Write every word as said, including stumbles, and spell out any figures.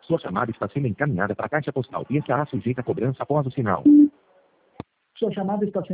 Sua chamada está sendo encaminhada para a caixa postal e estará sujeita a cobrança após o sinal. Sua chamada está sendo